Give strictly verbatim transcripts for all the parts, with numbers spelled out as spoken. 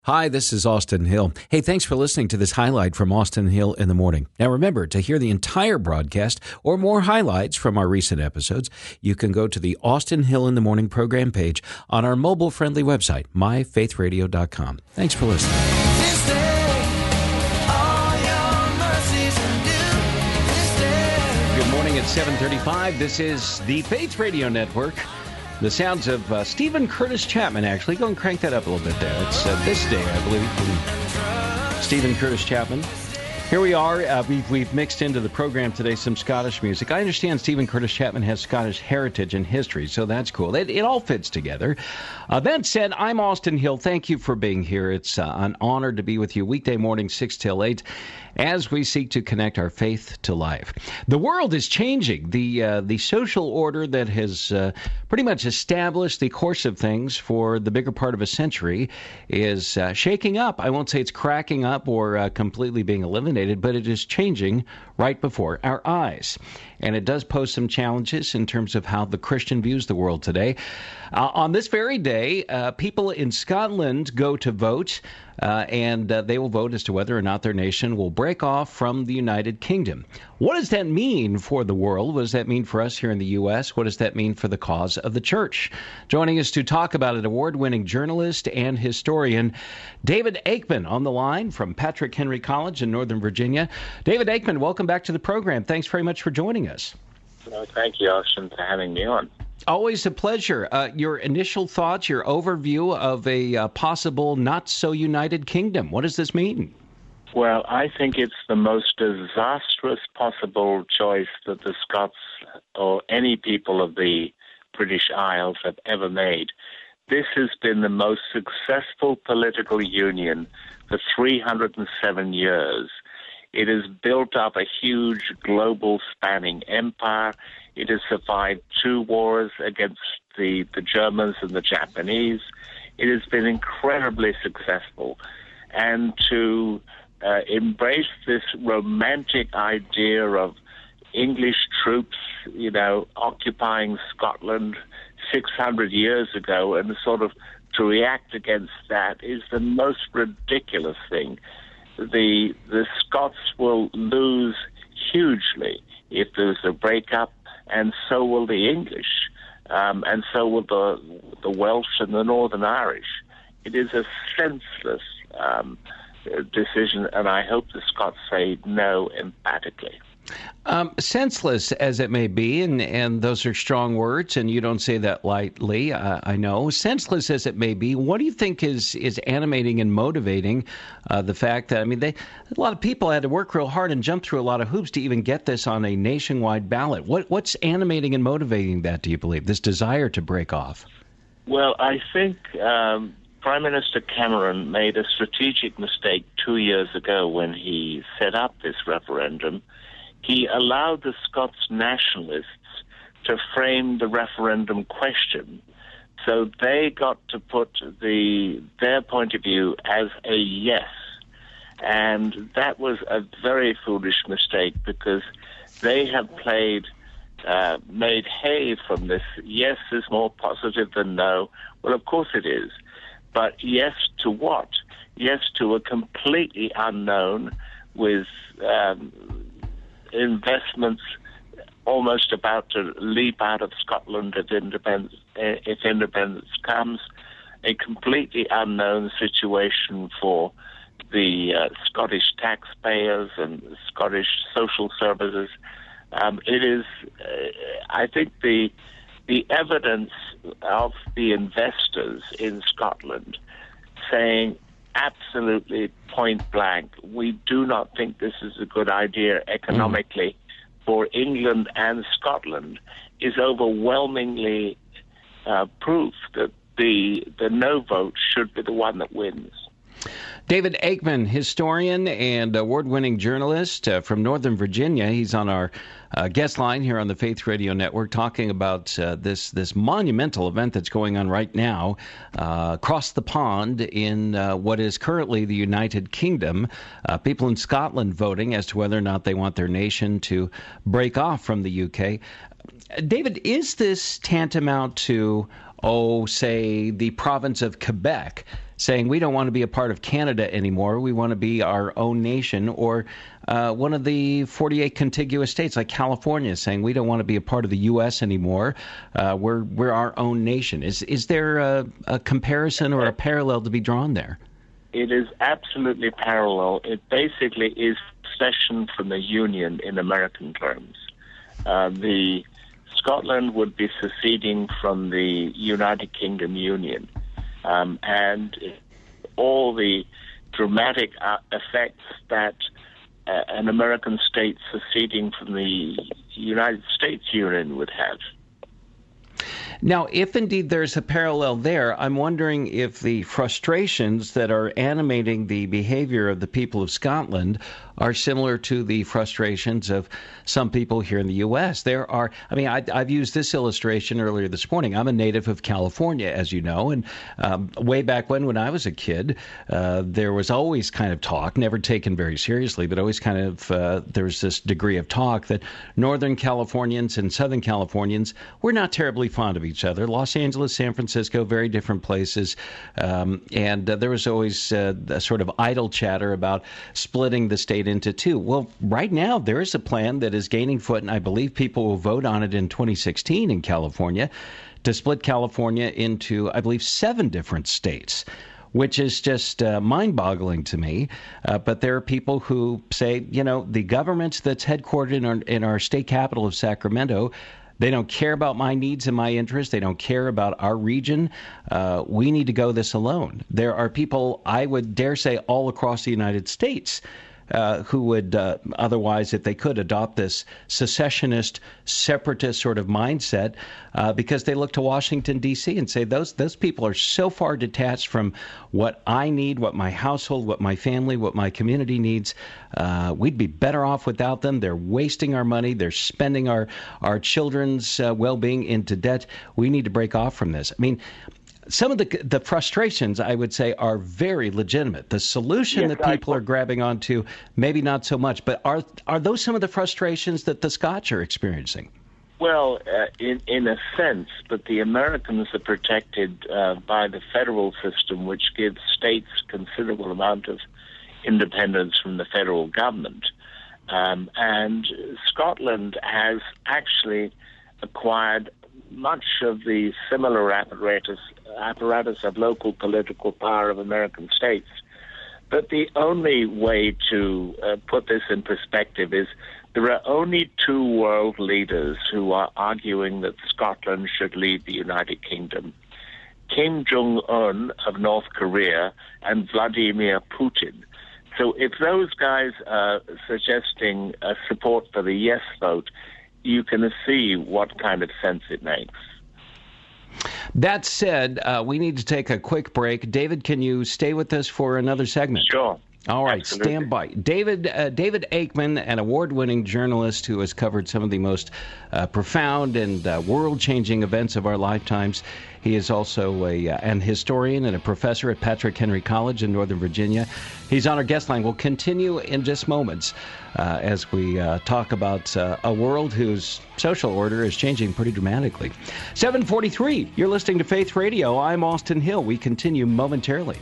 Hi, this is Austin Hill. Hey, thanks for listening to this highlight from Austin Hill in the Morning. Now remember, to hear the entire broadcast or more highlights from our recent episodes, you can go to the Austin Hill in the Morning program page on our mobile-friendly website, my faith radio dot com. Thanks for listening. This day, all your mercies are new. This day. Good morning at seven thirty-five. This is the Faith Radio Network. The sounds of uh, Stephen Curtis Chapman, actually. Go and crank that up a little bit there. It's uh, This Day, I believe, from Stephen Curtis Chapman. Here we are. Uh, we've, we've mixed into the program today some Scottish music. I understand Stephen Curtis Chapman has Scottish heritage and history, so that's cool. It, it all fits together. Uh, that said, I'm Austin Hill. Thank you for being here. It's uh, an honor to be with you weekday morning, six till eight, as we seek to connect our faith to life. The world is changing. The uh, the social order that has uh, pretty much established the course of things for the bigger part of a century is uh, shaking up. I won't say it's cracking up or uh, completely being eliminated, but it is changing right before our eyes. And it does pose some challenges in terms of how the Christian views the world today. Uh, on this very day, uh, people in Scotland go to vote, uh, and uh, they will vote as to whether or not their nation will break off from the United Kingdom. What does that mean for the world? What does that mean for us here in the U S? What does that mean for the cause of the church? Joining us to talk about it, award-winning journalist and historian David Aikman on the line from Patrick Henry College in Northern Virginia. David Aikman, welcome back to the program. Thanks very much for joining us. Well, thank you, Austin, for having me on. Always a pleasure. Uh, your initial thoughts, your overview of a uh, possible not-so-united kingdom. What does this mean? Well, I think it's the most disastrous possible choice that the Scots or any people of the British Isles have ever made. This has been the most successful political union for three hundred seven years. It has built up a huge global spanning empire. It has survived two wars against the, the Germans and the Japanese. It has been incredibly successful. And to uh, embrace this romantic idea of English troops, you know, occupying Scotland six hundred years ago and sort of to react against that is the most ridiculous thing. The the Scots will lose hugely if there's a breakup, and so will the English, um, and so will the the Welsh and the Northern Irish. It is a senseless um, decision, and I hope the Scots say no emphatically. Um, senseless as it may be, and, and those are strong words, and you don't say that lightly, uh, I know. Senseless as it may be, what do you think is, is animating and motivating uh, the fact that, I mean, they a lot of people had to work real hard and jump through a lot of hoops to even get this on a nationwide ballot. What What's animating and motivating that, do you believe, this desire to break off? Well, I think um, Prime Minister Cameron made a strategic mistake two years ago when he set up this referendum. He allowed the Scots nationalists to frame the referendum question. So they got to put the their point of view as a yes. And that was a very foolish mistake because they have played, uh, made hay from this. Yes is more positive than no. Well, of course it is. But yes to what? Yes to a completely unknown with Um, investments almost about to leap out of Scotland if independence, if independence comes, a completely unknown situation for the uh, Scottish taxpayers and Scottish social services. Um, it is, uh, I think, the the evidence of the investors in Scotland saying absolutely point blank, we do not think this is a good idea economically mm. for England and Scotland, is overwhelmingly uh, proof that the the no vote should be the one that wins. David Aikman, historian and award-winning journalist uh, from Northern Virginia. He's on our uh, guest line here on the Faith Radio Network talking about uh, this this monumental event that's going on right now uh, across the pond in uh, what is currently the United Kingdom. Uh, people in Scotland voting as to whether or not they want their nation to break off from the U K. David, is this tantamount to, oh, say, the province of Quebec saying we don't want to be a part of Canada anymore. We want to be our own nation. Or uh, one of the forty-eight contiguous states like California saying we don't want to be a part of the U S anymore. Uh, we're we're our own nation. Is is there a, a comparison or a parallel to be drawn there? It is absolutely parallel. It basically is secession from the Union in American terms. Uh, the Scotland would be seceding from the United Kingdom Union, um, and all the dramatic uh, effects that uh, an American state seceding from the United States Union would have. Now, if indeed there's a parallel there, I'm wondering if the frustrations that are animating the behavior of the people of Scotland are similar to the frustrations of some people here in the U S. There are, I mean, I, I've used this illustration earlier this morning. I'm a native of California, as you know, and um, way back when, when I was a kid, uh, there was always kind of talk, never taken very seriously, but always kind of, uh, there was this degree of talk that Northern Californians and Southern Californians were not terribly fond of each other. Los Angeles, San Francisco, very different places, um, and uh, there was always uh, a sort of idle chatter about splitting the state into two. Well, right now there is a plan that is gaining foot, and I believe people will vote on it in twenty sixteen in California, to split California into, I believe, seven different states, which is just uh, mind-boggling to me. Uh, but there are people who say, you know, the government that's headquartered in our, in our state capital of Sacramento, they don't care about my needs and my interests. They don't care about our region. Uh, we need to go this alone. There are people, I would dare say, all across the United States uh, who would uh, otherwise, if they could, adopt this secessionist, separatist sort of mindset uh, because they look to Washington, D C and say those those people are so far detached from what I need, what my household, what my family, what my community needs. Uh, we'd be better off without them. They're wasting our money. They're spending our, our children's uh, well-being into debt. We need to break off from this. I mean, some of the the frustrations, I would say, are very legitimate. The solution yes, that people I, are grabbing onto, maybe not so much. But are are those some of the frustrations that the Scots are experiencing? Well, uh, in in a sense, but the Americans are protected uh, by the federal system, which gives states considerable amount of independence from the federal government. Um, and Scotland has actually acquired much of the similar apparatus apparatus of local political power of American states. But the only way to uh, put this in perspective is there are only two world leaders who are arguing that Scotland should lead the United Kingdom: Kim Jong-un of North Korea and Vladimir Putin. So if those guys are suggesting uh, support for the yes vote, you can see what kind of sense it makes. That said, uh, we need to take a quick break. David, can you stay with us for another segment? Sure. All right, Absolutely. stand by. David uh, David Aikman, an award-winning journalist who has covered some of the most uh, profound and uh, world-changing events of our lifetimes. He is also a, uh, an historian and a professor at Patrick Henry College in Northern Virginia. He's on our guest line. We'll continue in just moments uh, as we uh, talk about uh, a world whose social order is changing pretty dramatically. seven forty-three, you're listening to Faith Radio. I'm Austin Hill. We continue momentarily.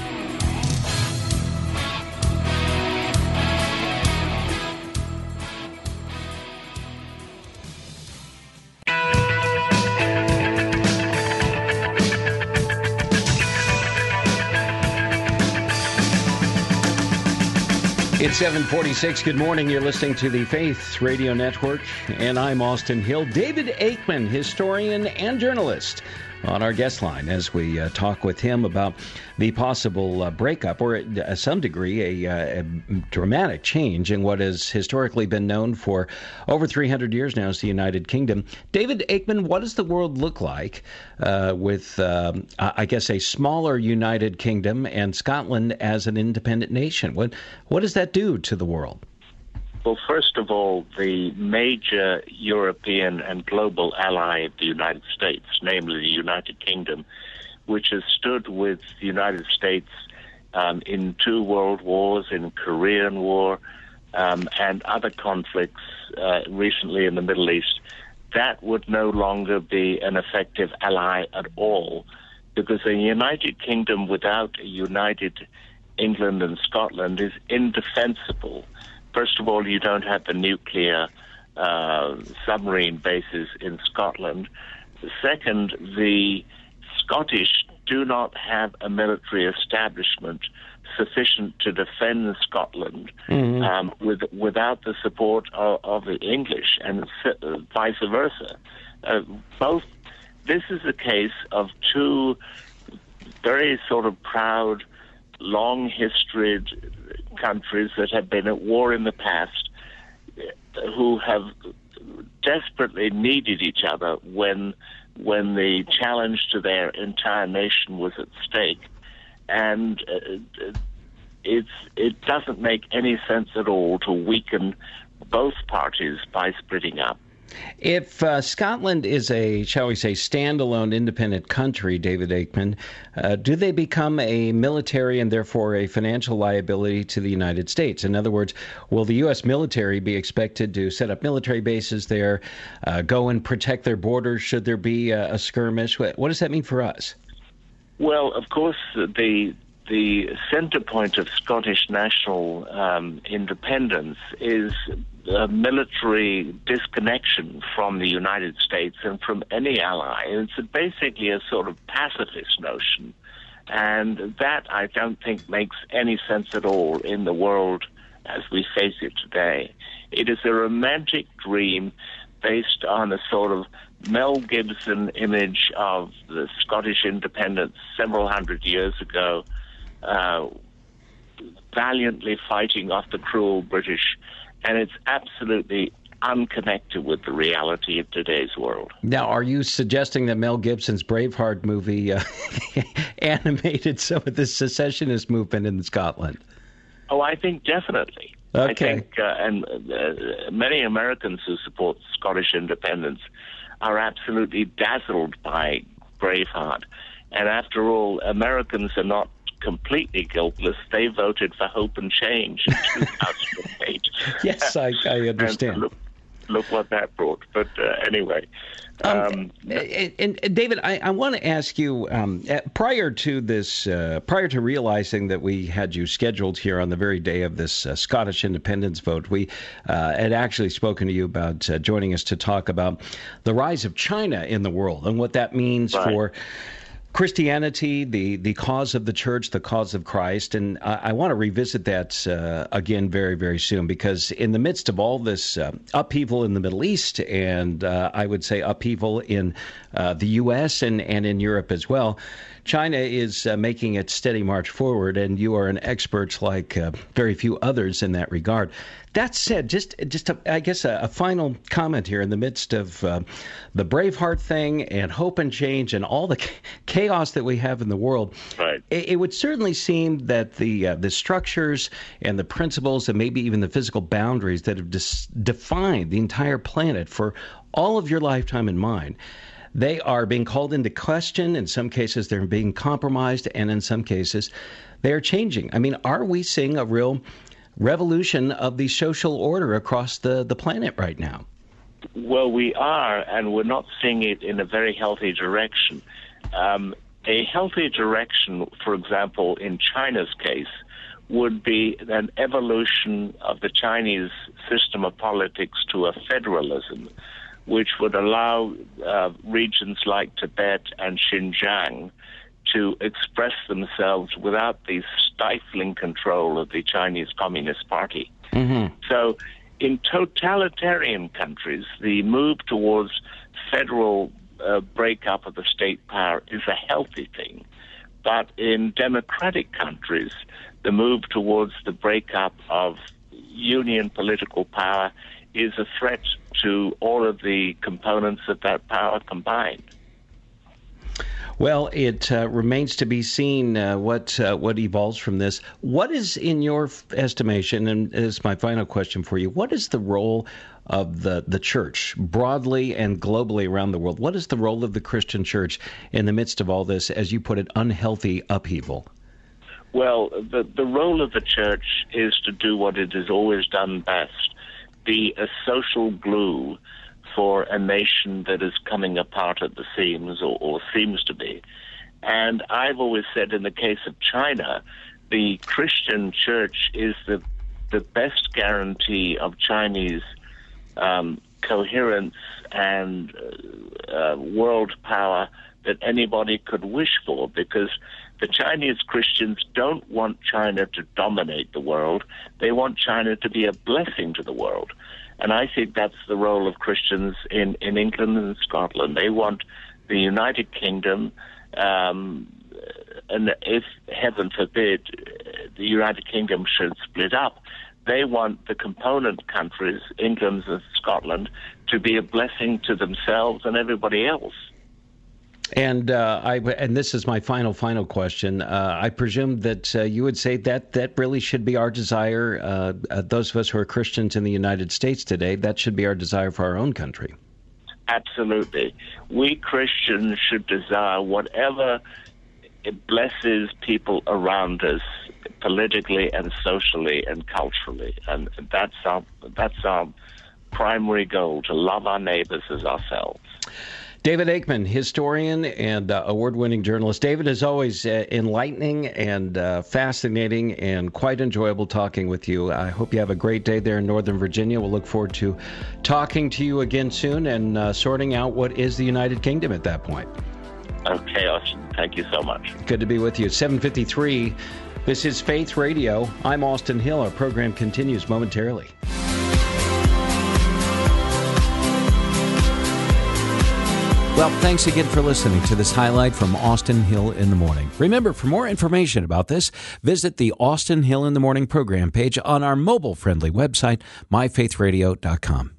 It's seven forty-six. Good morning. You're listening to the Faith Radio Network, and I'm Austin Hill. David Aikman, historian and journalist, on our guest line as we uh, talk with him about the possible uh, breakup, or to some degree, a, a dramatic change in what has historically been known for over three hundred years now as the United Kingdom. David Aikman, what does the world look like uh, with, um, I guess, a smaller United Kingdom and Scotland as an independent nation? What what does that do to the world? Well, first of all, the major European and global ally of the United States, namely the United Kingdom, which has stood with the United States um, in two world wars, in Korean War, um, and other conflicts uh, recently in the Middle East, that would no longer be an effective ally at all, because a united kingdom without a united England and Scotland is indefensible. First of all, you don't have the nuclear uh, submarine bases in Scotland. Second, the Scottish do not have a military establishment sufficient to defend Scotland mm-hmm. um, with, without the support of, of the English, and vice versa. Uh, both. This is a case of two very sort of proud, long-historied countries that have been at war in the past, who have desperately needed each other when when the challenge to their entire nation was at stake. And uh, it's it doesn't make any sense at all to weaken both parties by splitting up. If uh, Scotland is a, shall we say, standalone independent country, David Aikman, uh, do they become a military and therefore a financial liability to the United States? In other words, will the U S military be expected to set up military bases there, uh, go and protect their borders should there be a, a skirmish? What, what does that mean for us? Well, of course, the the center point of Scottish national um, independence is a military disconnection from the United States and from any ally. It's basically a sort of pacifist notion, and that I don't think makes any sense at all in the world as we face it today. It is a romantic dream based on a sort of Mel Gibson image of the Scottish independence several hundred years ago, uh, valiantly fighting off the cruel British, and it's absolutely unconnected with the reality of today's world. Now, are you suggesting that Mel Gibson's Braveheart movie uh, animated some of the secessionist movement in Scotland? Oh, I think definitely. Okay. I think, uh, and uh, many Americans who support Scottish independence are absolutely dazzled by Braveheart. And after all, Americans are not completely guiltless. They voted for hope and change in two thousand eight. Yes, I, I understand. And look, look what that brought. But uh, anyway. Um, um, and, and David, I, I want to ask you, um, prior to this, uh, prior to realizing that we had you scheduled here on the very day of this uh, Scottish independence vote, we uh, had actually spoken to you about uh, joining us to talk about the rise of China in the world and what that means right. for Christianity, the, the cause of the church, the cause of Christ. And I, I want to revisit that uh, again very, very soon, because in the midst of all this uh, upheaval in the Middle East and uh, I would say upheaval in uh, the U S and, and in Europe as well, China is uh, making its steady march forward, and you are an expert like uh, very few others in that regard. That said, just just a, I guess a, a final comment here in the midst of uh, the Braveheart thing and hope and change and all the chaos that we have in the world. Right. It, it would certainly seem that the uh, the structures and the principles and maybe even the physical boundaries that have dis- defined the entire planet for all of your lifetime and mine, they are being called into question. In some cases, they're being compromised, and in some cases, they are changing. I mean, are we seeing a real revolution of the social order across the, the planet right now? Well, we are, and we're not seeing it in a very healthy direction. Um, a healthy direction, for example, in China's case, would be an evolution of the Chinese system of politics to a federalism, which would allow uh, regions like Tibet and Xinjiang to express themselves without the stifling control of the Chinese Communist Party. Mm-hmm. So in totalitarian countries, the move towards federal uh, breakup of the state power is a healthy thing. But in democratic countries, the move towards the breakup of union political power is a threat to all of the components of that power combined. Well, it uh, remains to be seen uh, what uh, what evolves from this. What is, in your estimation, and this is my final question for you, what is the role of the, the church broadly and globally around the world? What is the role of the Christian church in the midst of all this, as you put it, unhealthy upheaval? Well, the, the role of the church is to do what it has always done best, be a social glue for a nation that is coming apart at the seams, or, or seems to be. And I've always said in the case of China, the Christian church is the the best guarantee of Chinese um, coherence and uh, uh, world power that anybody could wish for, because the Chinese Christians don't want China to dominate the world. They want China to be a blessing to the world. And I think that's the role of Christians in, in England and Scotland. They want the United Kingdom, um, and if, heaven forbid, the United Kingdom should split up, they want the component countries, England and Scotland, to be a blessing to themselves and everybody else. And uh, I and this is my final final question. Uh, I presume that uh, you would say that that really should be our desire. Uh, uh, those of us who are Christians in the United States today, that should be our desire for our own country. Absolutely, we Christians should desire whatever it blesses people around us, politically and socially and culturally, and that's our that's our primary goal: to love our neighbors as ourselves. David Aikman, historian and uh, award-winning journalist. David, as always, uh, enlightening and uh, fascinating and quite enjoyable talking with you. I hope you have a great day there in Northern Virginia. We'll look forward to talking to you again soon and uh, sorting out what is the United Kingdom at that point. Okay, Austin. Thank you so much. Good to be with you. seven fifty-three. This is Faith Radio. I'm Austin Hill. Our program continues momentarily. Well, thanks again for listening to this highlight from Austin Hill in the Morning. Remember, for more information about this, visit the Austin Hill in the Morning program page on our mobile-friendly website, my faith radio dot com.